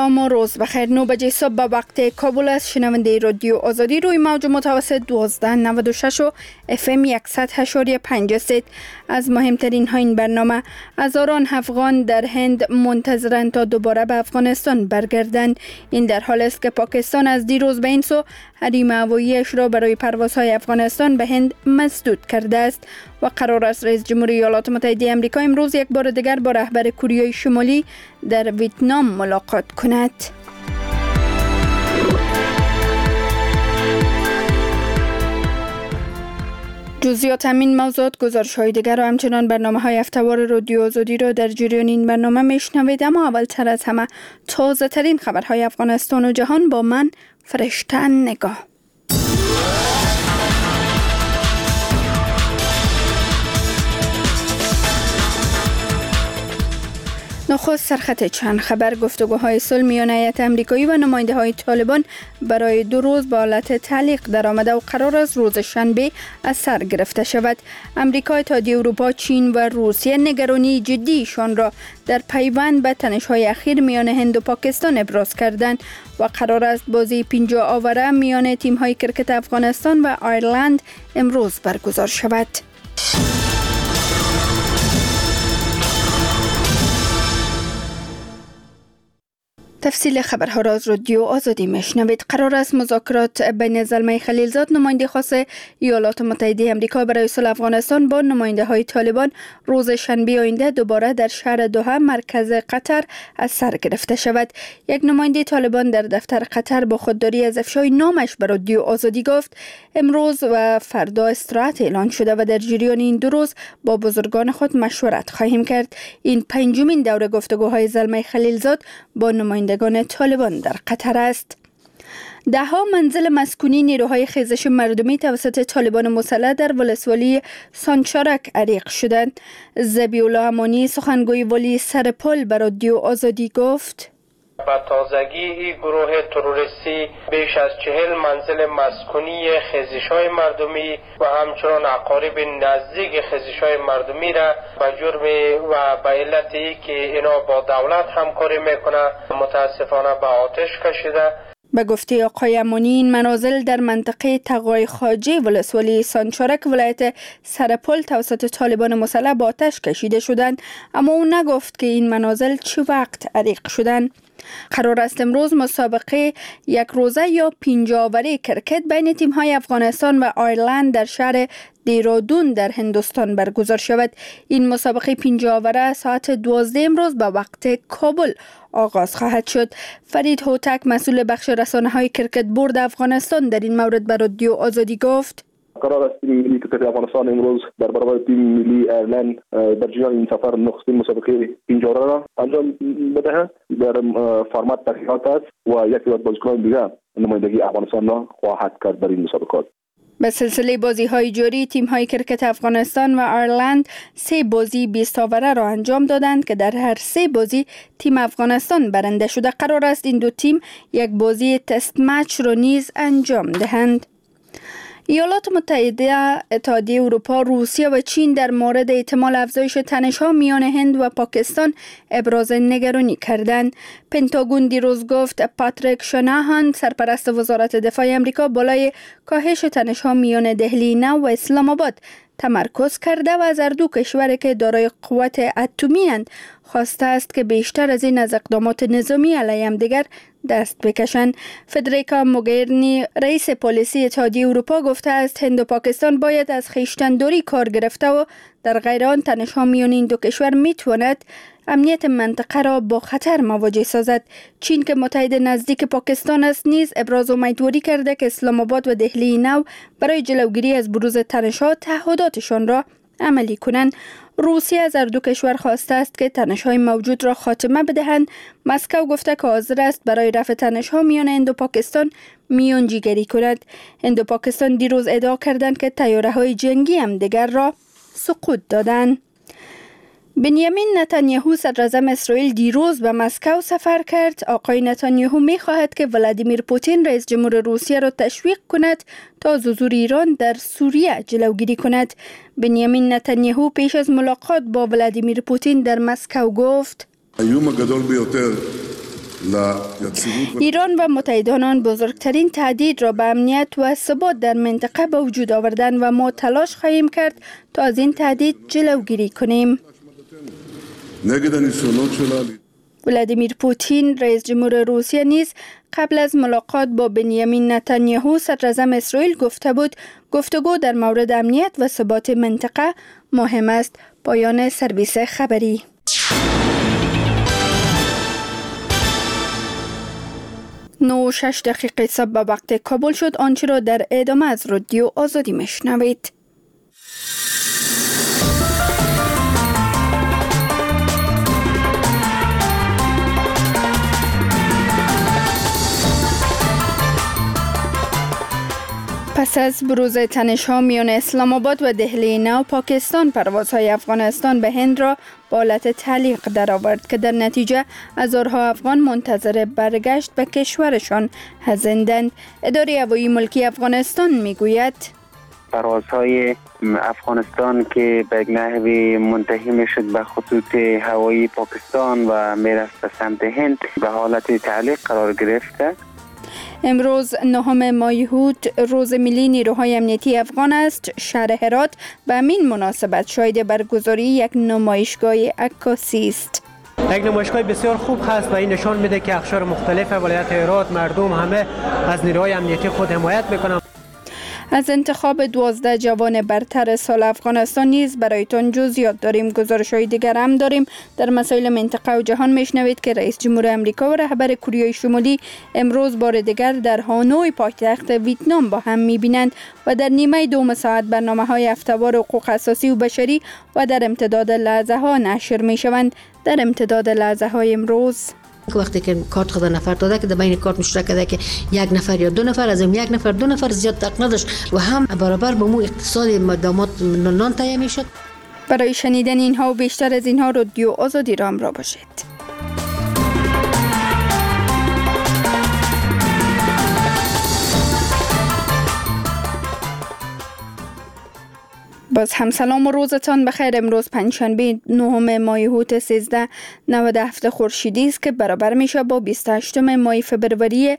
سلام و روز بخیر. 9 بجه صبح به وقت کابل است. شنونده رادیو آزادی روی موج متوسط 1296 و FM 100.5 است. از مهمترین ها این برنامه: هزاران افغان در هند منتظرند تا دوباره به افغانستان برگردند. این در حال است که پاکستان از دیروز به این سو حریم هوایی‌اش را برای پروازهای افغانستان به هند مسدود کرده است و قرار است رئیس جمهوری ایالات متحده آمریکا امروز یک بار دیگر با رهبر کره شمالی در ویتنام ملاقات کند. جزئیات همین موضوعات، گزارش‌های دیگر و همچنان برنامه‌های هفته‌وار رادیو آزادی را در جریان این برنامه میشنوید. اما اولتر از همه تازه‌ترین خبرهای افغانستان و جهان با من فرشته نگاه. نخست سرخط چند خبر: گفتگوهای صلح میان هیئت آمریکایی و نماینده‌های طالبان برای 2 روز با حالت تعلیق درآمده و قرار است روز شنبه از سر گرفته شود. آمریکا، اتحادیه اروپا، چین و روسیه نگرانی جدیشان را در پیوند به تنش‌های اخیر میان هند و پاکستان ابراز کردند و قرار است بازی 50 آوره میان تیم‌های کرکت افغانستان و آیرلند امروز برگزار شود. تفصیل خبرها را از رادیو آزادی میشنوید. قرار است مذاکرات بین زلمه خلیلزاد، نماینده خاص ایالات متحده آمریکا برای صلح افغانستان، با نماینده های طالبان روز شنبه آینده دوباره در شهر دوحه مرکز قطر از سر گرفته شود. یک نماینده طالبان در دفتر قطر با خودداری از افشای نامش به رادیو آزادی گفت امروز و فردا استراحت اعلان شده و در جریان این 2 روز با بزرگان خود مشورت خواهیم کرد. این 5مین دوره گفتگوهای زلمه خلیلزاد با نمایندگان طالبان در قطر است. 10 منزل مسکونی نیروهای خیزش مردمی توسط طالبان مسلح در ولسوالی سانچارک حریق شدند. ذبیح الله امانی، سخنگوی ولی سرپل، به رادیو آزادی گفت با تازگی این گروه تروریستی بیش از 40 منزل مسکونی خیزش‌های مردمی و همچنان اقارب نزدیک خیزش‌های مردمی را به جرم و به علتی که اینا با دولت همکاری میکنه متاسفانه به آتش کشیده. به گفته آقای امانی، این منازل در منطقه تقای خواجه ولسوالی سانچارک ولایت سرپل توسط طالبان مسلح با آتش کشیده شدند، اما او نگفت که این منازل چه وقت حریق شدند. قرار است امروز مسابقه 1 روزه یا 50 آوره کرکت بین تیم‌های افغانستان و آیرلند در شهر دیرودون در هندوستان برگزار شود. این مسابقه 50 آوره ساعت 12 امروز به وقت کابل آغاز خواهد شد. فرید هوتک، مسئول بخش رسانه‌های کرکت بورد افغانستان، در این مورد به رادیو آزادی گفت قرار است تیم ملی کرکت افغانستان امروز در برابر تیم ملی ایرلند در جریان این سفر نخستین مسابقه 50 را انجام بدهد. در فرمت تحقیقات است و یک تعداد بازیکنان دیگر نمایندگی افغانستان را خواهد کرد در این مسابقات. به سلسله بازی‌های جاری تیم‌های کرکت افغانستان و آیرلند 3 بازی 20 آوره را انجام دادند که در هر 3 بازی تیم افغانستان برنده شده. قرار است این 2 تیم یک بازی تست مچ را نیز انجام دهند. ایالات متحده، اتحادیه اروپا، روسیه و چین در مورد احتمال افزایش تنش‌ها میان هند و پاکستان ابراز نگرانی کردند. پنتاگون دیروز گفت پاتریک شناهان، سرپرست وزارت دفاع آمریکا، بالای کاهش تنش‌ها میان دهلی نو و اسلام آباد تمرکز کرده و از هر دو کشور که دارای قوت اتمی اند خواسته است که بیشتر از این از اقدامات نظامی علیه همدیگر دست بکشند. فدریکا موگرینی، رئیس پلیسی اتحادیه اروپا، گفته است هند و پاکستان باید از خویشتن‌داری کار گرفته و در غیر آن تنش‌ها میان این 2 کشور میتواند امنیت منطقه را با خطر مواجه سازد. چین که متحد نزدیک پاکستان است نیز ابراز امیدواری کرده که اسلام آباد و دهلی نو برای جلوگیری از بروز تنش‌ها تعهداتشان را عملی کنند. روسیه از هر 2 کشور خواسته است که تنش‌های موجود را خاتمه بدهند. مسکو گفته که حاضر است برای رفع تنش‌ها میان هند و پاکستان میانجیگری کند. هند و پاکستان دیروز ادعا کردند که طیاره‌های جنگی هم دیگر را سقوط دادند. بنیامین نتانیاهو، صدراعظم اسرائیل، دیروز به مسکو سفر کرد. آقای نتانیاهو می‌خواهد که ولادیمیر پوتین، رئیس جمهور روسیه، را تشویق کند تا از حضور ایران در سوریه جلوگیری کند. بنیامین نتانیاهو پیش از ملاقات با ولادیمیر پوتین در مسکو گفت ایران و متحدان بزرگترین تهدید را به امنیت و ثبات در منطقه به وجود آوردن و ما تلاش خواهیم کرد تا از این تهدید جلوگیری کنیم. ولادیمیر پوتین رئیس جمهور روسیه نیز قبل از ملاقات با بنیامین نتانیاهو صدراعظم اسرائیل گفته بود گفتگو در مورد امنیت و ثبات منطقه مهم است. پایان سرویس خبری. 9:06 صبح به وقت کابل شد. آنچه را در ادامه از رادیو آزادی میشنوید. پس از بروز تنش‌ها میان اسلام آباد و دهلی نو، پاکستان پروازهای افغانستان به هند را به حالت تعلیق درآورد که در نتیجه هزارها افغان منتظر برگشت به کشورشان هزیدند. اداره هوایی ملکی افغانستان میگوید پروازهای افغانستان که به نحوی منتهی میشد به خطوط هوایی پاکستان و میرفت به سمت هند به حالت تعلیق قرار گرفته. امروز 9 ماه هوت روز ملی نیروهای امنیتی افغان است. شهر هرات به همین مناسبت شاهد برگزاری یک نمایشگاه عکاسی است. یک نمایشگاه بسیار خوب هست و این نشان میده که اقشار مختلف ولایت هرات مردم همه از نیروهای امنیتی خود حمایت میکنند. از انتخاب 12 جوان برتر سال افغانستان نیز برایتان جزئیات داریم. گزارش‌های دیگر هم داریم. در مسائل منطقه و جهان میشنوید که رئیس جمهور امریکا و رهبر کره شمالی امروز بار دیگر در هانوی پایتخت ویتنام با هم میبینند و در نیمه دوم ساعت برنامه‌های هفته‌وار حقوق اساسی و بشری و در امتداد لحظه‌ها نشر میشوند. در امتداد لحظه‌های امروز وقتی که کارت خود نفر داده که در بین کارت مشترک کرده که یک نفر یا دو نفر از این یک نفر دو نفر زیاد حق نداشت و هم برابر به مو اقتصاد مدامات نان تهیه میشد. برای شنیدن اینها و بیشتر از اینها رادیو آزادی را همراه باشید. باز هم سلام و روزتان بخیر. امروز پنجشنبه 9 ماه هوت 1397 خورشیدی است که برابر میشه با 28 ماه فبروری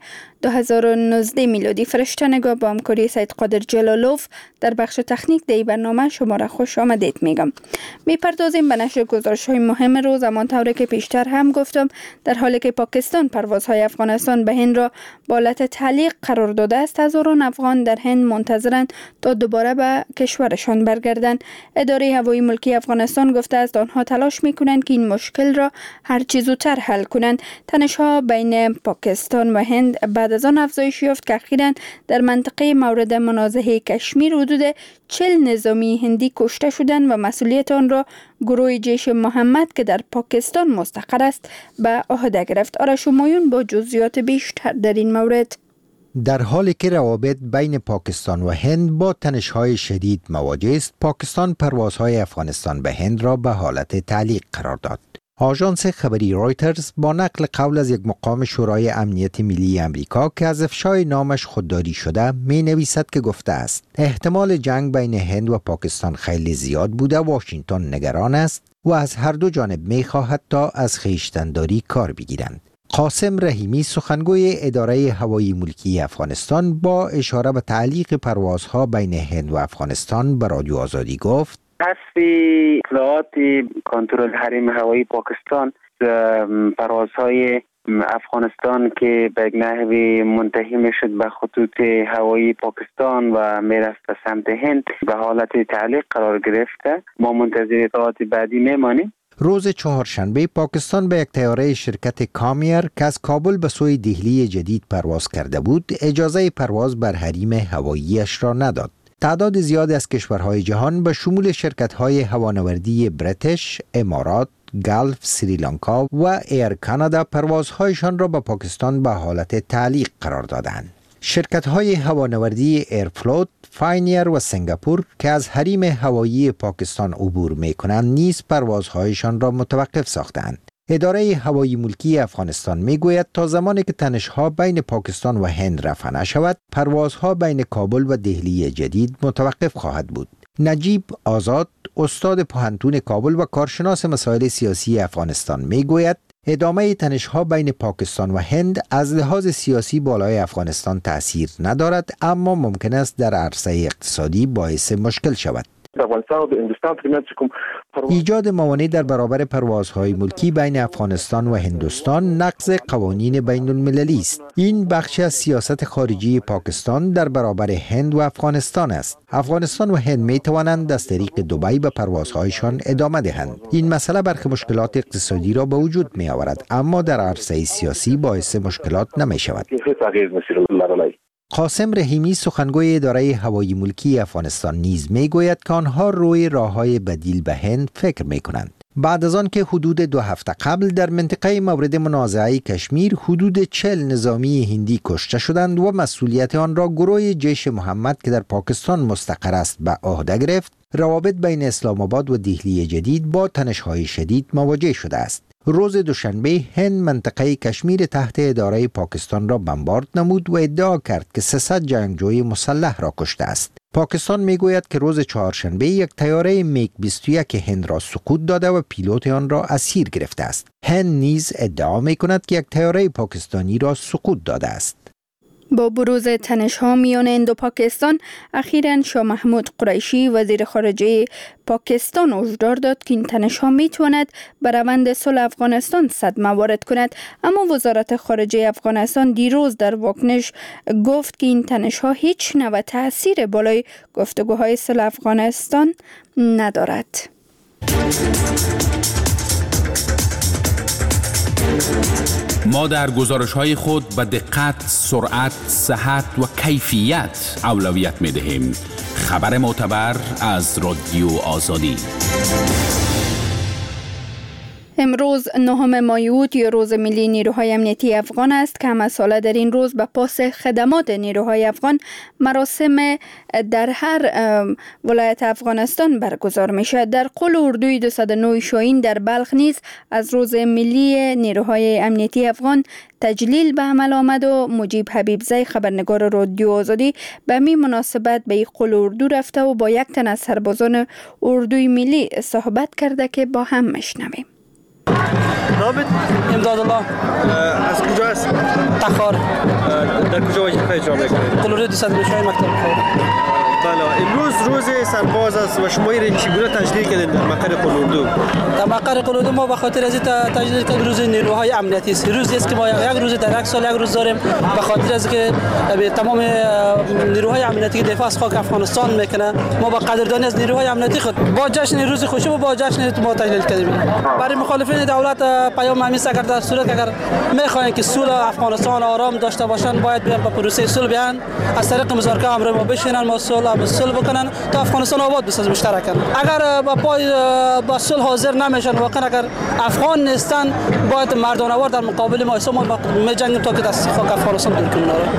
2019 میلادی. فرشتنگاه با همکاری سید قادر جلالوف در بخش تکنیک دی برنامه شما را خوش آمدید میگم. میپردازیم به نشر گزارش‌های مهم روز. همانطور که پیشتر هم گفتم در حالی که پاکستان پروازهای افغانستان به هند را به حالت تعلیق قرار داده است، هزاران افغان در هند منتظرند تا دوباره به کشورشان برگردند. اداره هوایی ملکی افغانستان گفته است آنها تلاش میکنند که این مشکل را هر چه زودتر حل کنند. تنش‌ها بین پاکستان و هند بعد از آن افزایش یافت که اخیراً در منطقه مورد منازعه کشمیر حدود 40 نظامی هندی کشته شدند و مسئولیت آن را گروه جیش محمد که در پاکستان مستقر است به عهده گرفت. آرش همایون با جزئیات بیشتر در این مورد. در حالی که روابط بین پاکستان و هند با تنش‌های شدید مواجه است، پاکستان پروازهای افغانستان به هند را به حالت تعلیق قرار داد. آژانس خبری رویترز با نقل قول از یک مقام شورای امنیت ملی امریکا که از افشای نامش خودداری شده می نویسد که گفته است احتمال جنگ بین هند و پاکستان خیلی زیاد بوده. واشنگتن نگران است و از هر دو جانب می خواهد تا از خویشتن‌داری کار بگیرند. قاسم رحیمی سخنگوی اداره هوایی ملکی افغانستان با اشاره به تعلیق پروازها بین هند و افغانستان به رادیو آزادی گفت حذف اطلاعات کنترل حریم هوایی پاکستان پروازهای افغانستان که به نحوی منتهی میشد به خطوط هوایی پاکستان و میرفت به سمت هند به حالت تعلیق قرار گرفته. ما منتظر اطلاعات بعدی میمانیم. روز چهارشنبه پاکستان به یک طیاره شرکت کامیر که از کابل به سوی دهلی جدید پرواز کرده بود اجازه پرواز بر حریم هواییش را نداد. تعداد زیادی از کشورهای جهان به شمول شرکت‌های هوانوردی بریتیش، امارات، گلف، سریلانکا و ایر کانادا پروازهایشان را به پاکستان به حالت تعلیق قرار دادند. شرکت‌های هوانوردی ایرفلوت، فاینیر و سنگاپور که از حریم هوایی پاکستان عبور می‌کنند نیز پروازهایشان را متوقف ساختند. اداره هوایی ملکی افغانستان میگوید تا زمانی که تنش‌ها بین پاکستان و هند رفع نشود، پروازها بین کابل و دهلی جدید متوقف خواهد بود. نجیب آزاد، استاد پوهنتون کابل و کارشناس مسائل سیاسی افغانستان میگوید ادامه تنش‌ها بین پاکستان و هند از لحاظ سیاسی بالای افغانستان تأثیر ندارد، اما ممکن است در عرصه اقتصادی باعث مشکل شود. ایجاد موانع در برابر پروازهای ملکی بین افغانستان و هندوستان نقض قوانین بین المللی است. این بخشی از سیاست خارجی پاکستان در برابر هند و افغانستان است. افغانستان و هند می توانند از طریق دبی به پروازهایشان ادامه دهند. این مسئله برخی مشکلات اقتصادی را به وجود می آورد، اما در عرصه سیاسی باعث مشکلات نمی شود. قاسم رحیمی سخنگوی اداره هوایی ملکی افغانستان نیز میگوید که آنها روی راه‌های بدیل به هند فکر می‌کنند. بعد از آن که حدود 2 هفته قبل در منطقه مورد منازعه کشمیر حدود 40 نظامی هندی کشته شدند و مسئولیت آن را گروه جیش محمد که در پاکستان مستقر است به عهده گرفت، روابط بین اسلام آباد و دهلی جدید با تنش‌های شدید مواجه شده است. روز دوشنبه هند منطقه کشمیر تحت اداره پاکستان را بمبارد نمود و ادعا کرد که 300 جنگجوی مسلح را کشته است. پاکستان میگوید که روز چهارشنبه یک طیاره میگ 21 هند را سقوط داده و پیلوت آن را اسیر گرفته است. هند نیز ادعا میکند که یک طیاره پاکستانی را سقوط داده است. با بروز تنش‌ها میان هند و پاکستان، اخیراً شاه محمود قریشی وزیر خارجه پاکستان هشدار داد که این تنش‌ها میتواند به روند صلح افغانستان صدمه وارد کند، اما وزارت خارجه افغانستان دیروز در واکنش گفت که این تنش‌ها هیچ نوع تأثیر بالای گفتگوهای صلح افغانستان ندارد. ما در گزارش‌های خود به دقت، سرعت، صحت و کیفیت اولویت می‌دهیم. خبر معتبر از رادیو آزادی. امروز 9 مای اوت یا روز ملی نیروهای امنیتی افغان است که همه ساله در این روز به پاس خدمات نیروهای افغان مراسم در هر ولایت افغانستان برگزار می شود. در قول اردوی 209 شاهین در بلخ نیز از روز ملی نیروهای امنیتی افغان تجلیل به عمل آمد و مجیب حبیبزی خبرنگار رادیو آزادی به می مناسبت به این قول اردو رفته و با یک تن از سربازان اردوی ملی صحبت کرده که با هم میشنویم. رابط امدادالله از کجا است؟ تخار. در کجا وظیفه اجرا میکنید؟ قلوره 200 مکتب خیر. بله، امروز روز سرباز است و شما این چگونه تجلیل کردید در مقر قلوردو؟ در مقر قلوردو ما به خاطر از تجلیل کردیم روز نیروهای امنیتی است. روزی است که ما یک روز در یک سال یک روز داریم به خاطر از که تمام نیروهای امنیتی که دفاع از خاک افغانستان میکنه، ما با قدردانی از نیروهای امنیتی خود با جشن روز خوشی و با جشن ما تجلیل کردیم. برای مخالفین دولت پیام همین است اگر در صورت اگر میخواین که صلح افغانستان آرام داشته باشن، باید بیان به پروسه صلح بیان از طریق مذاکره همراه ما بشینن، ما صلح بکنن تا افغانستان آباد بشه مشترکاً. اگر با پای با صلح حاضر نمیشن، واقعا اگر افغان نیستن، باید مردانوار در مقابل ما میجنگیم تا که دست خاک افغانستان دور کنیم.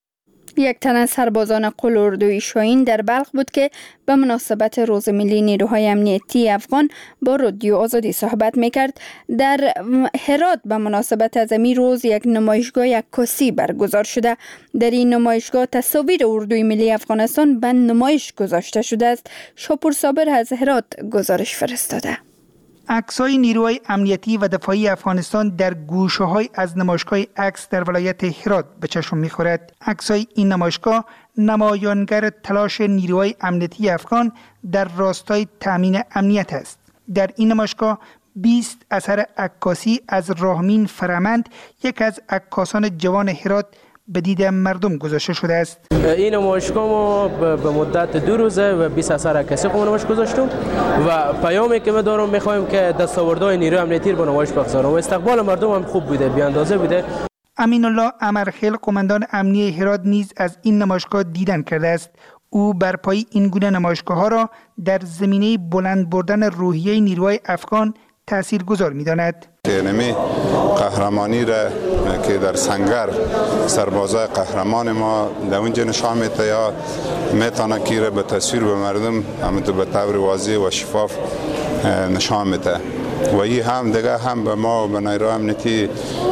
یک تن از سربازان قول اردوی شاهین در بلخ بود که به مناسبت روز ملی نیروهای امنیتی افغان با رادیو آزادی صحبت میکرد. در هرات به مناسبت از این روز یک نمایشگاه عکاسی برگزار شده. در این نمایشگاه تصاویر اردوی ملی افغانستان به نمایش گذاشته شده است. شاپور صابر از هرات گزارش فرستاده. عکس‌های نیروهای امنیتی و دفاعی افغانستان در گوشه‌های از نمایشگاه عکس در ولایت هرات به چشم می‌خورد. عکس‌های این نمایشگاه نمایانگر تلاش نیروهای امنیتی افغان در راستای تأمین امنیت است. در این نمایشگاه 20 اثر عکاسی از راهمین فرمند، یک از عکاسان جوان هرات، به دید مردم گذاشته شده است. این نمایشگاه ما به مدت 2 روزه و 20 اثر عکاسی نمایش گذاشتیم و پیامی که ما دارم می‌خوایم که دستاوردهای نیروی امنیتی رو نمایش بگذارم و استقبال مردم هم خوب بوده، بی اندازه بوده. امین الله امرخیل قماندان امنیه هرات نیز از این نمایشگاه دیدن کرده است. او برپایی این گونه نمایشگاه‌ها را در زمینه بلند بردن روحیه نیروهای افغان تاثیرگذار می‌داند. نمی قهرمانی را که در سنگر سربازای قهرمان ما در اونجا نشان میده یا میتونه که را به تصویر به مردم همونطور به طور واضح و شفاف نشان میده و این هم دیگه هم به ما و به نیروی امنیتی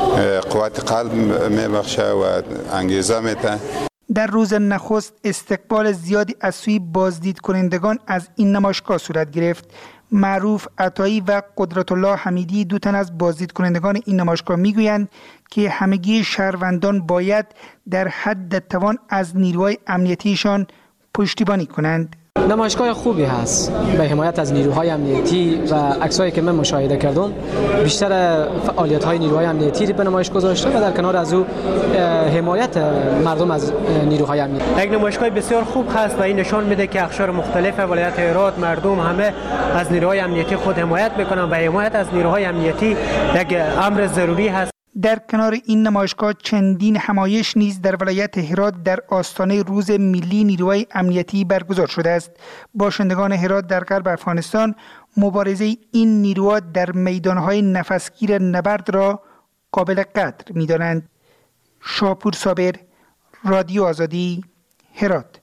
قوت قلب میبخشه و انگیزه میده. در روز نخست استقبال زیادی از سوی بازدید کنندگان از این نمایشگاه صورت گرفت. معروف عطایی و قدرت الله حمیدی، دو تن از بازدیدکنندگان این نمایشگاه میگویند که همگی شهروندان باید در حد توان از نیروهای امنیتیشان پشتیبانی کنند. نمایشگاه خوبی هست به حمایت از نیروهای امنیتی و عکسایی که من مشاهده کردم بیشتر فعالیت‌های نیروهای امنیتی به نمایش گذاشته و در کنار از او حمایت مردم از نیروهای امنیتی. یک نمایشگاه بسیار خوب هست و این نشان میده که اقشار مختلف ولایت هرات مردم همه از نیروهای امنیتی خود حمایت میکنن و حمایت از نیروهای امنیتی یک امر ضروری هست. در کنار این نمایشگاه چندین همایش نیز در ولایت هرات در آستانه روز ملی نیروهای امنیتی برگزار شده است. باشندگان هرات در غرب افغانستان مبارزه این نیروها در میدانهای نفسگیر نبرد را قابل قدر می‌دانند. شاپور صابر، رادیو آزادی، هرات.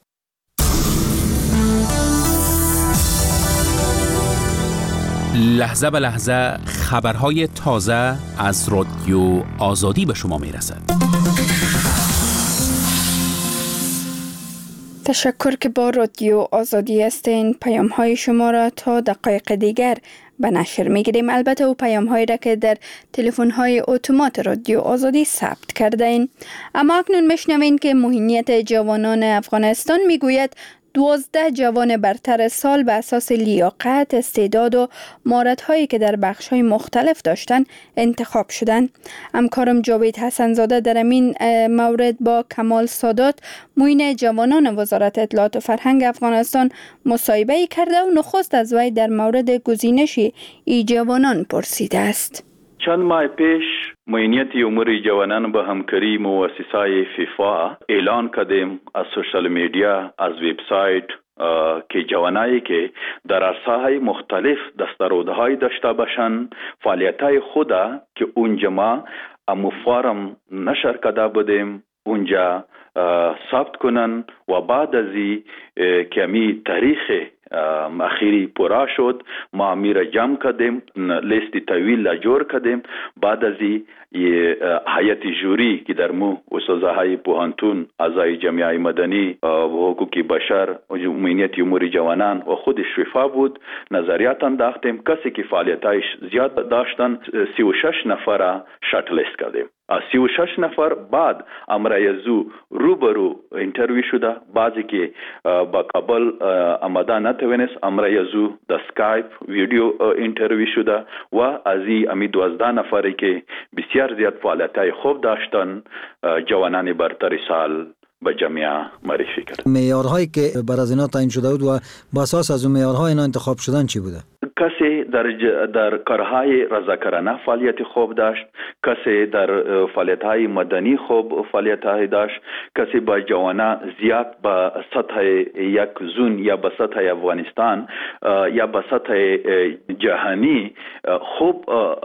لحظه به لحظه خبرهای تازه از رادیو آزادی به شما میرسد. تشکر که با رادیو آزادی هستین. پیام های شما را تا دقایق دیگر به نشر میگیریم. البته او پیام هایی را که در تلفن های اتومات رادیو آزادی ثبت کرده این. اما اکنون میشنوین که محیط جوانان افغانستان میگوید 12 جوان برتر سال به اساس لیاقت، استعداد و مهارت‌هایی که در بخش‌های مختلف داشتن انتخاب شدند. همکارم جاوید حسن‌زاده در این مورد با کمال سادات، معین جوانان وزارت اطلاعات و فرهنگ افغانستان مصاحبه کرده و نخست از وی در مورد گزینش ای جوانان پرسیده است. چند ماه پیش معینیت امور جوانان به همکاری مؤسسه فیفا اعلان کردیم از سوشال میدیا، از وبسایت که جوانایی که در عرصه‌های مختلف دستاوردهای داشته باشند فعالیت‌های خود که اونجا ما فارم نشر کرده بودیم اونجا ثبت کنن و بعد از که می تاریخ اخیری پورا شد ما میره جمع کردیم، لیست طویل جور کردیم. بعد از هیئت جوری که در مو استادهای پوهنتون، اعضای جامعه مدنی و حقوق بشر و امنیت امور جوانان و خود شفا بود نظریات انداختیم. کسی که فعالیتایش زیاد داشتن 36 نفر شات لیست کردیم. از 36 نفر بعد امرایزو روبرو انترویو شده. بعضی که با کابل آمده نتوانست امرایزو در اسکایپ ویدیو انترویو شده و از این 12 نفری که بسیار زیاد فعالیت‌های خوب داشتن جوانان برتر سال به جامعه معرفی کرد. معیارهایی که بر از اینا تعیین شده بود و با اساس از اون معیارها اینا انتخاب شدن چی بوده؟ کسی در کارهای رضاکارانه فعالیت خوب داشت، کسی در فعالیت‌های مدنی خوب فعالیت‌های داشت، کسی با جوانان زیاد با سطح یک زون یا با سطح افغانستان یا با سطح جهانی خوب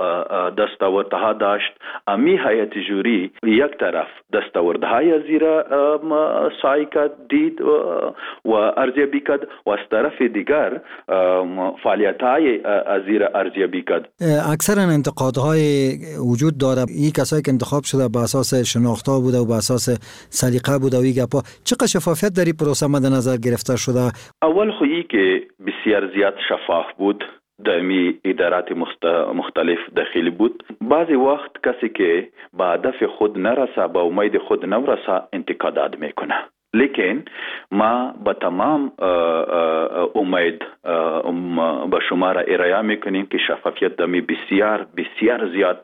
دستاوردها داشت. امی هیئت جوری یک طرف دستاوردهای زیرا سعی کرد دید و ارزیابی کرد و از طرف دیگر فعالیت‌های ازیر ارزیابی کرد. اکثرا انتقادهای وجود داره. این کسایی که انتخاب شده به اساس شناخت‌ها بوده و به اساس سلیقه بوده و این گپا، چقدر شفافیت در این پروسه مد نظر گرفته شده؟ اول خویی که بسیار زیاد شفاف بود، دائمی ادارات مختلف داخلی بود. بعضی وقت کسی که با هدف خود نرسه، با امید خود نرسه انتقادات میکنه. لیکن ما با تمام امید با شما را ارائه میکنیم که شفافیت دمی بسیار بسیار زیاد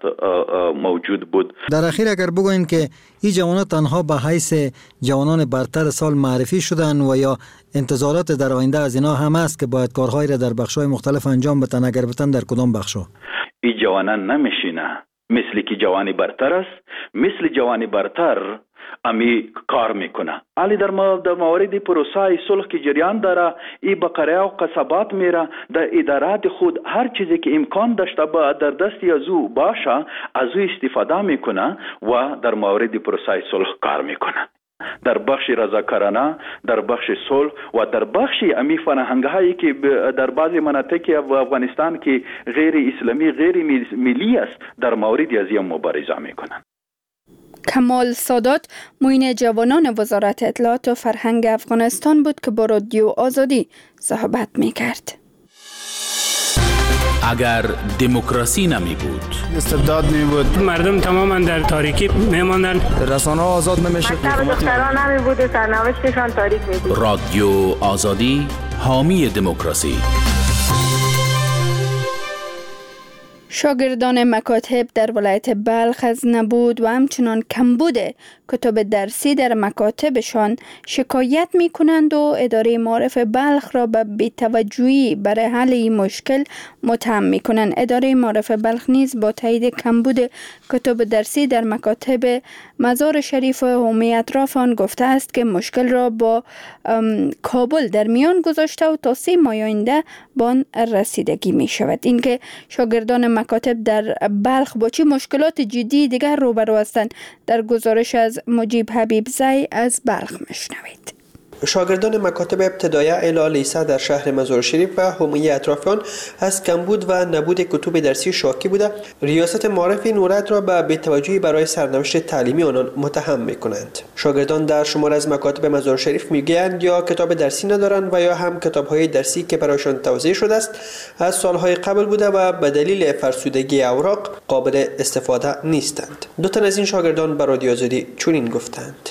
موجود بود. در اخیر اگر بگوین که این جوانان تنها به حیث جوانان برتر سال معرفی شدن و یا انتظارات در آینده از اینا هم است که باید کارهایی را در بخش‌های مختلف انجام بدن، اگر بتن در کدام بخشا؟ این جوانان نمیشینه مثل که جوانی برتر است، مثل جوانی برتر امی کار میکنه. علی در مورد پروسه صلح که جریان داره، ای بقره و قصبات میره در ادارات خود هر چیزی که امکان داشته با در دستی ازو باشه ازو استفاده میکنه و در مورد پروسه صلح کار میکنه. در بخش رضاکارانه، در بخش صلح و در بخش امی فرهنگ‌هایی که در بعضی مناطق افغانستان که غیر اسلامی، غیر ملی است، در مورد از این مبارزه میکنن. کمال سادات، معین جوانان وزارت اطلاعات و فرهنگ افغانستان بود که با رادیو آزادی صحبت میکرد. اگر دموکراسی نمی بود، استبداد می بود، مردم تماما در تاریکی می ماندند، رسانه ها آزاد نمی شد، دختران نمی بود، سرنوشتشان تاریک می بود. رادیو آزادی حامی دموکراسی. شاگردان مکاتب در ولایت بلخ از نبود و همچنان کمبود کتب درسی در مکاتبشان شکایت می کنند و اداره معارف بلخ را به بی‌توجهی برای حل این مشکل متهم می کنند. اداره معارف بلخ نیز با تایید کمبود کتب درسی در مکاتب مزار شریف و حومه اطراف آن گفته است که مشکل را با کابل در میان گذاشته و تا 3 ماه آینده به آن رسیدگی می شود. اینکه شاگردان مکاتب در بلخ با چه مشکلات جدی دیگر روبرو هستند در گزارش از مجیب حبیبزی از بلخ میشنوید. شاگردان مکاتب ابتدایی الی لیسه در شهر مزار شریف و حومه اطراف آن از کمبود و نبود کتب درسی شاکی بوده ریاست معارف این ولایت را به بی‌توجهی برای سرنوشت تعلیمی آنان متهم می‌کنند. شاگردان در شمار از مکاتب مزار شریف میگویند یا کتاب درسی ندارند و یا هم کتاب‌های درسی که برایشان توزیع شده است از سال‌های قبل بوده و به دلیل فرسودگی اوراق قابل استفاده نیستند. دو تن از این شاگردان به رادیو آزادی چنین گفتند.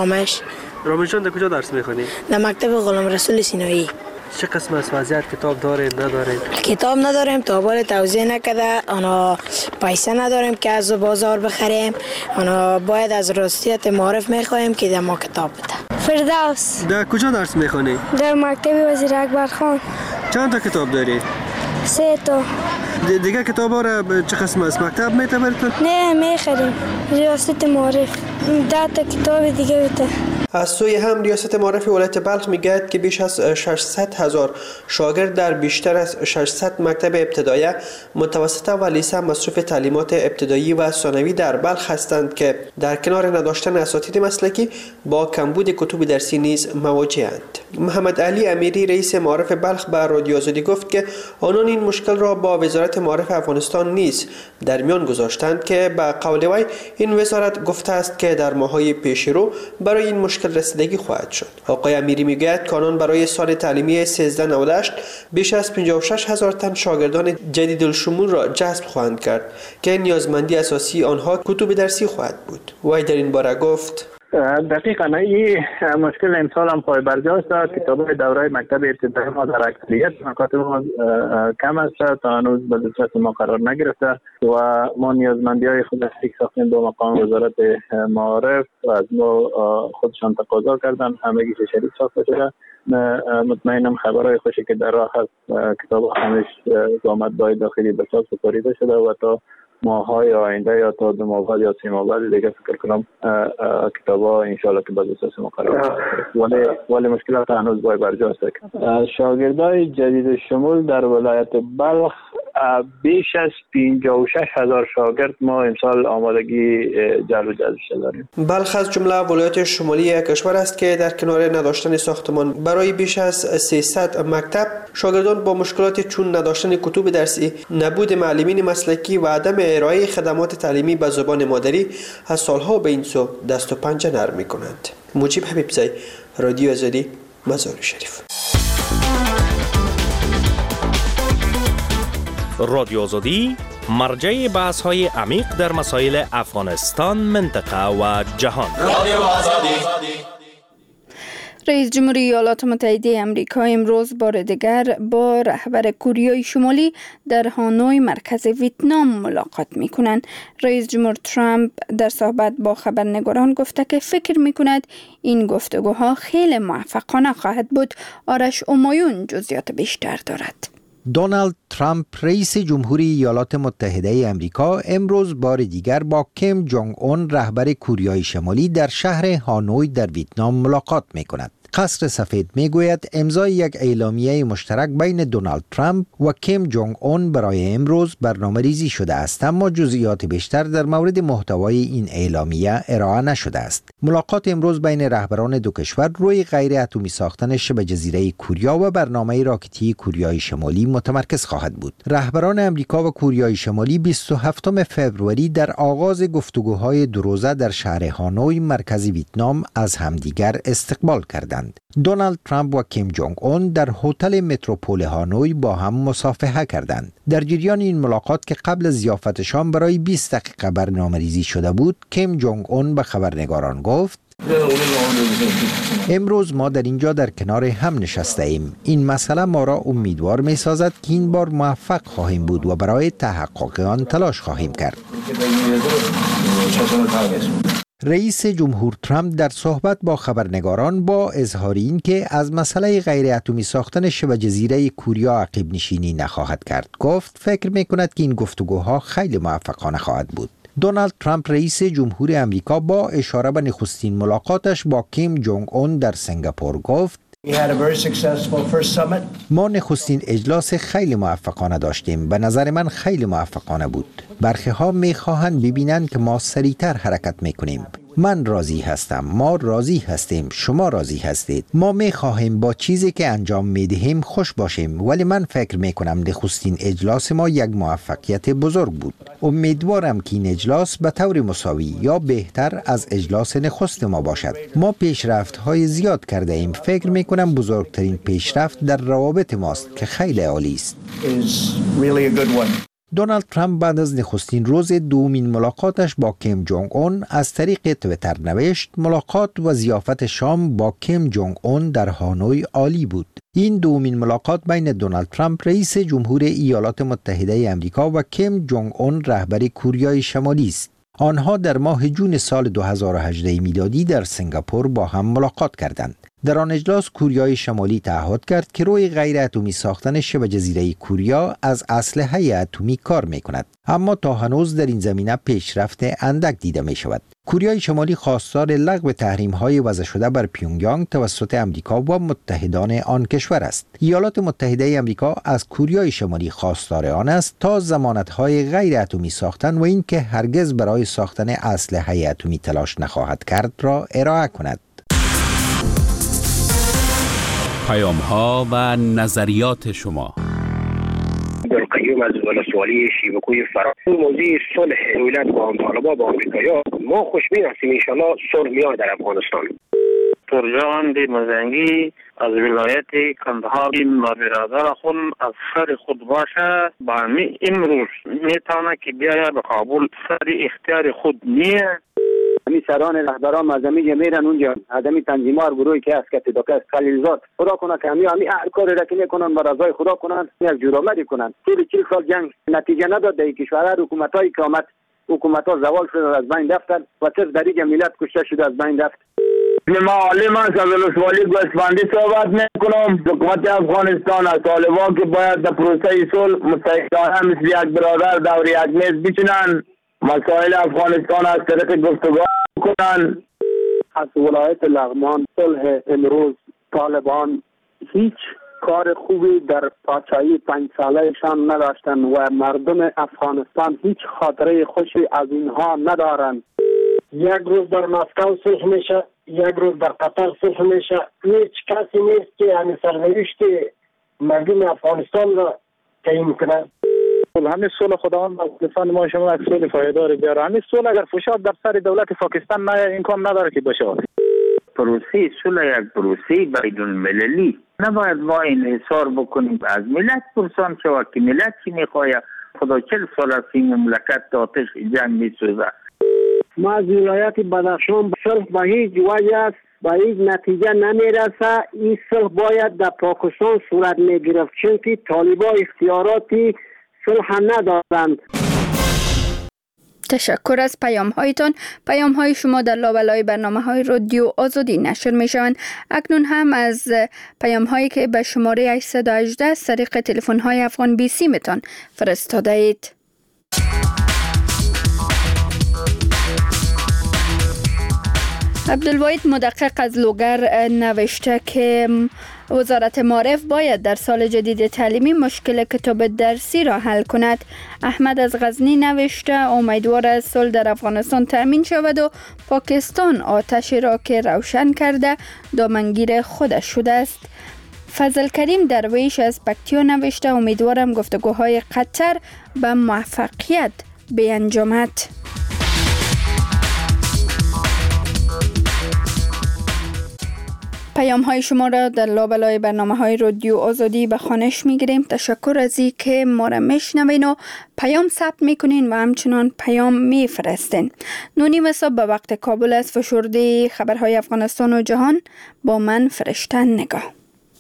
رامین جان در کجا درس میخونی؟ در مکتب غلام رسول سینایی. چه قسم از وضعیت کتاب داریم نداریم؟ کتاب نداریم، تا بال توزیع نکده، آنها پیسه نداریم که از بازار بخریم، آنها باید از راستیت معارف میخواهیم که در ما کتاب بده. فردوس. در کجا درس میخونی؟ در مکتب وزیر اکبر خان. چند تا کتاب داری؟ 3 تا. دیگه کتاب ها را چه قسم از مکتب میتبرید؟ نه میخریم، ریاست معارف 10 تا کتاب دیگه بده. از سوی هم ریاست معارف ولایت بلخ میگوید که بیش از 600,000 شاگرد در بیشتر از 600 مکتب ابتدایی متوسطه و لیسه مصروف تعلیمات ابتدایی و ثانوی در بلخ هستند که در کنار نداشتن اساتید مسلکی با کمبود کتب درسی نیز مواجه‌اند. محمد علی امیری رئیس معارف بلخ به رادیو آزادی گفت که آنان این مشکل را با وزارت معارف افغانستان نیز در میان گذاشتند که به قول وی این وزارت گفته است که در ماه‌های پیشرو برای این مشکل رسیدگی خواهد شد. آقای امیری میگوید که آنان برای سال تعلیمی 1398 بیش از 56,000 تن شاگردان جدید الشمول را جذب خواهند کرد که نیازمندی اساسی آنها کتب درسی خواهد بود. وی در این باره گفت دقیقاً این مشکل امسال هم پای برجاست. کتاب دوره مکتب ابتدایی ما در اکثریت مکاتب ما کم است تا هنوز به دسترس ما قرار نگرفته و ما نیازمندی های خود فکر ساختیم با مقام وزارت معارف و از ما خودشان تقاضا کردن همگی شریک ساخته شده. مطمئنم خبرهای خوشی که در راه هست. کتاب همش با مطبع داخلی به حساب سپاریده شده و تا ماهای آینده یا تا 2 ماه بعد یا 3 ماه بعد دیگه فکر کنم کتابا ان شاء الله که به دسترس ما قرار گرفته. ولی مشکلات هنوز باید برجاست. شاگردای جدید شمول در ولایت بلخ بیش از 56,000 شاگرد ما امسال آمادگی جلب جذبش داریم. بلخ از جمله ولایت شمالی کشور است که در کنار نداشتن ساختمان برای بیش از 300 مکتب شاگردان با مشکلات چون نداشتن کتب درسی، نبود معلمین مسلکی و عدم ارائه خدمات تعلیمی به زبان مادری از سالها به این سو دست و پنجه نرم می‌کنند. مجیب حبیبزی، رادیو آزادی، مزار شریف. رادیو آزادی مرجع بحث‌های عمیق در مسائل افغانستان، منطقه و جهان. رادیو آزادی. رئیس جمهوری ایالات متحده آمریکا امروز بار دیگر با رهبر کوریای شمالی در هانوی مرکز ویتنام ملاقات می‌کنند. رئیس جمهور ترامپ در صحبت با خبرنگاران گفته که فکر می‌کند این گفتگوها خیلی موفقانه خواهد بود. آرش امایون جزئیات بیشتر دارد. دونالد ترامپ رئیس جمهوری ایالات متحده آمریکا امروز بار دیگر با کیم جونگ اون رهبر کوریای شمالی در شهر هانوی در ویتنام ملاقات می‌کند. قصر سفید میگوید امضای یک اعلامیه مشترک بین دونالد ترامپ و کیم جونگ اون برای امروز برنامه‌ریزی شده است، اما جزئیات بیشتر در مورد محتوای این اعلامیه ارائه نشده است. ملاقات امروز بین رهبران دو کشور روی غیر اتمی ساختن شبه جزیره کوریا و برنامه راکتی کوریای شمالی متمرکز خواهد بود. رهبران امریکا و کوریای شمالی 27 فوریه در آغاز گفتگوهای 2 روزه در شهر هانوی مرکز ویتنام از همدیگر استقبال کردند. شوند. دونالد ترامپ و کیم جونگ اون در هتل متروپول هانوی با هم مصافحه کردند. در جریان این ملاقات که قبل از ضیافت شام برای 20 دقیقه برنامه‌ریزی شده بود، کیم جونگ اون به خبرنگاران گفت: امروز ما در اینجا در کنار هم نشسته ایم. این مسئله ما را امیدوار می سازد که این بار موفق خواهیم بود و برای تحقق آن تلاش خواهیم کرد. رئیس جمهور ترامپ در صحبت با خبرنگاران با اظهار این که از مسئله غیر اتمی ساختن شبه جزیره کوریا عقب نشینی نخواهد کرد، گفت فکر می کند که این گفتگوها خیلی موفقانه خواهد بود. دونالد ترامپ رئیس جمهور امریکا با اشاره به نخستین ملاقاتش با کیم جونگ اون در سنگاپور گفت: ما نخستین اجلاس خیلی موفقانه داشتیم. به نظر من خیلی موفقانه بود. برخی ها می خواهند ببینند که ما سریعتر حرکت می کنیم. من راضی هستم، ما راضی هستیم، شما راضی هستید. ما می خواهیم با چیزی که انجام می دهیم خوش باشیم، ولی من فکر می کنم نخستین اجلاس ما یک موفقیت بزرگ بود. امیدوارم که این اجلاس به طور مساوی یا بهتر از اجلاس نخست ما باشد. ما پیشرفت های زیاد کرده ایم. فکر می کنم بزرگترین پیشرفت در روابط ماست که خیلی عالی است. دونالد ترامپ بعد از نخستین روز دومین ملاقاتش با کیم جونگ اون از طریق تویتر نوشت: ملاقات و ضیافت شام با کیم جونگ اون در هانوی عالی بود. این دومین ملاقات بین دونالد ترامپ رئیس جمهور ایالات متحده آمریکا و کیم جونگ اون رهبر کوریای شمالی است. آنها در ماه جون سال 2018 میلادی در سنگاپور با هم ملاقات کردند. در آن اجلاس کوریای شمالی تعهد کرد که روی غیر اتمی ساختن شبه جزیره کوریا از اسلحه اتمی کار می کند، اما تا هنوز در این زمینه پیشرفت اندک دیده می شود. کوریای شمالی خواستار لغو تحریم‌های وضع شده بر پیونگیانگ توسط امریکا و متحدان آن کشور است. ایالات متحده آمریکا از کوریای شمالی خواستار آن است تا ضمانت‌های غیر اتمی ساختن و اینکه هرگز برای ساختن اسلحه اتمی تلاش نخواهد کرد را ارائه کند. پیام‌ها و نظریات شما. قیوم از ولسوالی شیبکوی فرا موضوع صلح ولایت با طالبان با آمریکایی‌ها ما خوشبین هستیم. ان شاءالله صلح میاد در افغانستان. ترجان دی مزنگی از ولایت کندهار و برادر خود از سر خود باشه با امروز میتونه که بیاید به کابل سر اختیار خود نیه. همی سران رهبران مذهبی میرن اونجا، آدمی تنظیمار گروهی که از کتیدوکه خلیلزاد خدا کنه که همی هر کاری را که میکنن بر رضای خدا کنن، از جورآمدی کنن. 40 سال جنگ نتیجه نداد. در کشورها حکومت‌های که آمد، حکومت‌ها زوال شد از بین رفتن و صرف در اینجا ملت کشته شده از بین رفت. ما عالم از ولسوالی گوسفندی صحبت میکنم. حکومت افغانستان از طالبان که باید در پروسه صلح متحدانه مثل یک برادر دور یک میز بچینن، مسائل افغانستان از طریق گفتگو کنن. از ولایت لغمان صلح امروز طالبان هیچ کار خوبی در پادشاهی 5 سالهشان نداشتن و مردم افغانستان هیچ خاطره خوشی از اینها ندارند. یک روز در مسکو صلح میشه، یک روز در قطر صلح میشه. هیچ کسی نیست که همین سرنوشت مردم افغانستان را تعیین کنه. همین صلح خداوند افغانستان ما شما یک صلح پایدار بیاره. همین صلح اگر فشار در سر دولت پاکستان نه امکان نداره که بشه. پروسه صلح یک پروسه بین المللی نباید ما انحصار بکنیم از ملت پرسان شود که ملت چی میخواه. خدا 40 سال از این مملکت آتش جنگ میسوزه. ما از ولایت بدخشان صلح به هیچ وجه است به هیچ نتیجه نمیرسه. این صلح باید در پاکستان صورت میگرفت چون که طالبان اختیاراتی صلح ندارند. تشکر از پیام‌هایتان. پیام‌های شما در لابلای برنامه‌های رادیو آزادی نشر می‌شوند. اکنون هم از پیام‌هایی که به شماره 818 از طریق تلفن‌های افغان بی‌سی متان فرستاده اید. عبدالواحد مدقق از لوگر نوشته که وزارت معارف باید در سال جدید تعلیمی مشکل کتاب درسی را حل کند. احمد از غزنی نوشته امیدوار است صلح در افغانستان تأمین شود و پاکستان آتشی را که روشن کرده دامنگیر خودش شده است. فضل کریم درویش از پکتیا نوشته امیدوارم گفتگوهای قطر به موفقیت بیانجامد. پیام های شما را در لابلای برنامه های رادیو آزادی به خوانش می گیریم. تشکر از این که ما را میشنوین و پیام ثبت میکنین و همچنان پیام میفرستین. 9:30 صبح به وقت کابل است. فشرده خبرهای افغانستان و جهان با من فرشته نگاه.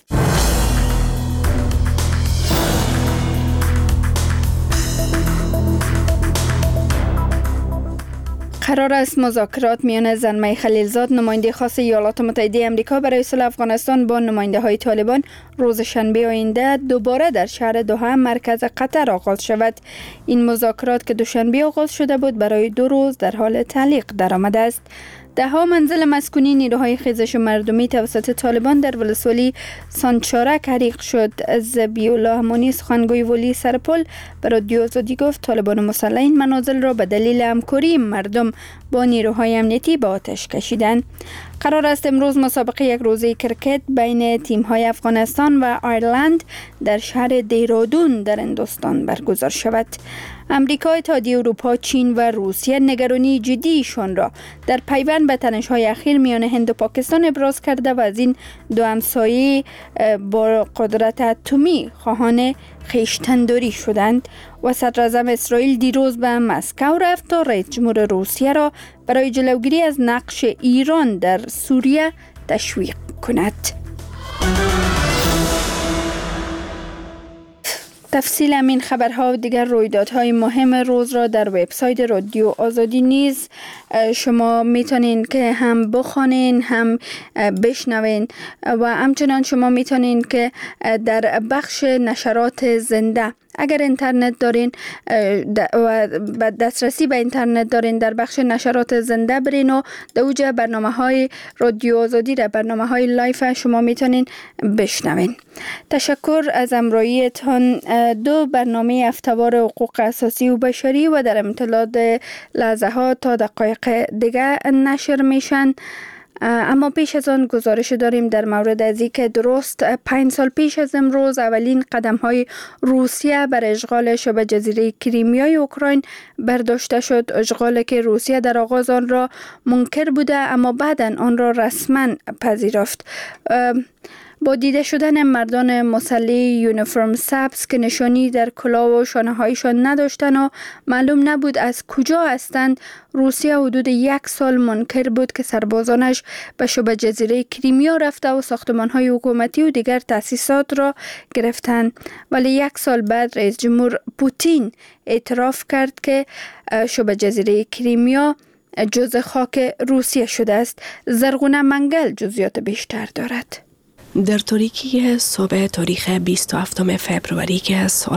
قرار است مذاکرات میان زلمه خلیلزاد نماینده خاص ایالات متحده آمریکا برای صلح افغانستان با نماینده های طالبان روز شنبه آینده دوباره در شهر دوحه مرکز قطر آغاز شود. این مذاکرات که دوشنبه آغاز شده بود برای 2 روز در حال تعلیق درآمده است. 10 منزل مسکونی نیروهای خیزش مردمی توسط طالبان در ولسوالی سانچارک حریق شد. ذبیح‌الله امانی سخنگوی ولی سرپل به رادیو آزادی گفت طالبان مسلح این منازل را به دلیل همکاری مردم با نیروهای امنیتی به آتش کشیدند. قرار است امروز مسابقه یک روزه کرکت بین تیم‌های افغانستان و آیرلند در شهر دیرودون در هندوستان برگزار شود. امریکا، اتحادیه اروپا، چین و روسیه نگرانی جدیشان را در پیوند به تنش‌های اخیر میان هند و پاکستان ابراز کرده و از این دو همسایه با قدرت اتمی خواهان خویشتن‌داری شدند. و صدراعظم اسرائیل دیروز به مسکو رفت تا رئیس جمهور روسیه را برای جلوگیری از نقش ایران در سوریه تشویق کند. تفصیل همین خبرها و دیگر رویدادهای مهم روز را در وبسایت رادیو آزادی نیز شما میتونین که هم بخوانین هم بشنوین و همچنان شما میتونین که در بخش نشرات زنده اگر اینترنت دارین و دسترسی به اینترنت دارین در بخش نشرات زنده برین و در اوج برنامه‌های رادیو آزادی را برنامه‌های لایف شما میتونین بشنوین. تشکر از همراهیتان. 2 برنامه هفته‌وار حقوق اساسی و بشری و در امتداد لحظه ها تا دقایق دیگه نشر میشن. اما پیش از آن گزارش داریم در مورد از اینکه درست 5 سال پیش از امروز اولین قدم های روسیه بر اشغال شبه جزیره کریمیای اوکراین برداشته شد. اشغالی که روسیه در آغاز آن را منکر بوده اما بعداً آن را رسما پذیرفت. با دیده شدن مردان مسلح یونیفرم سبز که نشانی در کلاه و شانه هایشان نداشتند و معلوم نبود از کجا هستند، روسیه حدود 1 سال منکر بود که سربازانش به شبه جزیره کریمیا رفته و ساختمان های حکومتی و دیگر تأسیسات را گرفتند. ولی 1 سال بعد رئیس جمهور پوتین اعتراف کرد که شبه جزیره کریمیا جزء خاک روسیه شده است. زرغونه منگل جزئیات بیشتر دارد. در تاریکی صبح تاریخ 27 فبروری که سال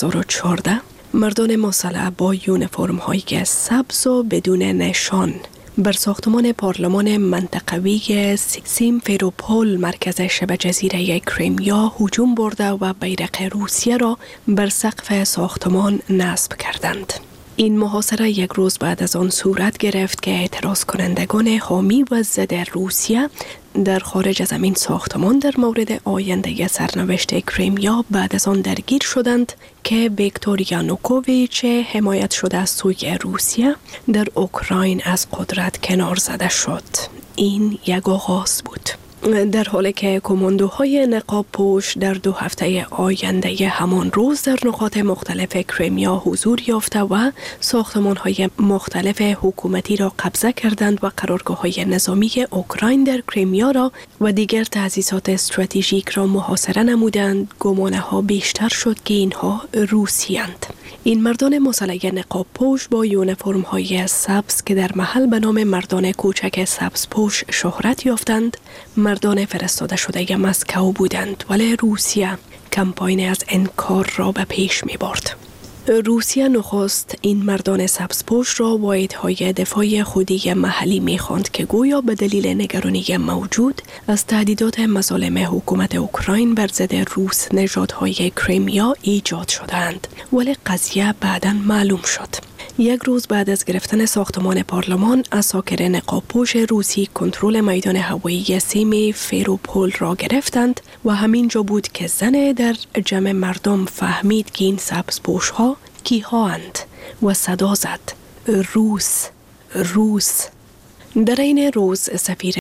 2014 مردان مسلح با یونیفرم های سبز و بدون نشان بر ساختمان پارلمان منطقوی سیمفروپول مرکز شبه جزیره کریمیا هجوم برده و بیرق روسیه را بر سقف ساختمان نصب کردند. این محاصره 1 روز بعد از آن صورت گرفت که اعتراض کنندگان حامی و ضد روسیه در خارج از این ساختمان در مورد آینده سرنوشت کریمیا بعد از آن درگیر شدند که ویکتور یانوکوویچ حمایت شده از سوی روسیه در اوکراین از قدرت کنار زده شد. این یک آغاز بود. در حالی که کماندوهای نقاب پوش در 2 هفته آینده همان روز در نقاط مختلف کریمیا حضور یافته و ساختمان‌های مختلف حکومتی را قبضه کردند و قرارگاه‌های نظامی اوکراین در کریمیا را و دیگر تأسیسات استراتژیک را محاصره نمودند، گمانه‌ها بیشتر شد که اینها روسی‌اند. این مردان مسلح نقاب پوش با یونیفرم های سبز که در محل به نام مردان کوچک سبز پوش شهرت یافتند، مردان فرستاده شده مسکو بودند، ولی روسیه کمپاین از انکار را به پیش می برد. روسیه نخست این مردان سبزپوش را واحدهای دفاعی خودی محلی می‌خواند که گویا به دلیل نگرانی موجود از تهدیدات مظالم حکومت اوکراین بر ضد روس نژادهای کریمیا ایجاد شدند، ولی قضیه بعداً معلوم شد. 1 روز بعد از گرفتن ساختمان پارلمان، عساکر نقابپوش روسی کنترل میدان هوایی سیمفروپول را گرفتند و همین جا بود که زن در جمع مردم فهمید که این سبزپوش ها کیها اند و صدا زد: روس، روس. در این روز سفیر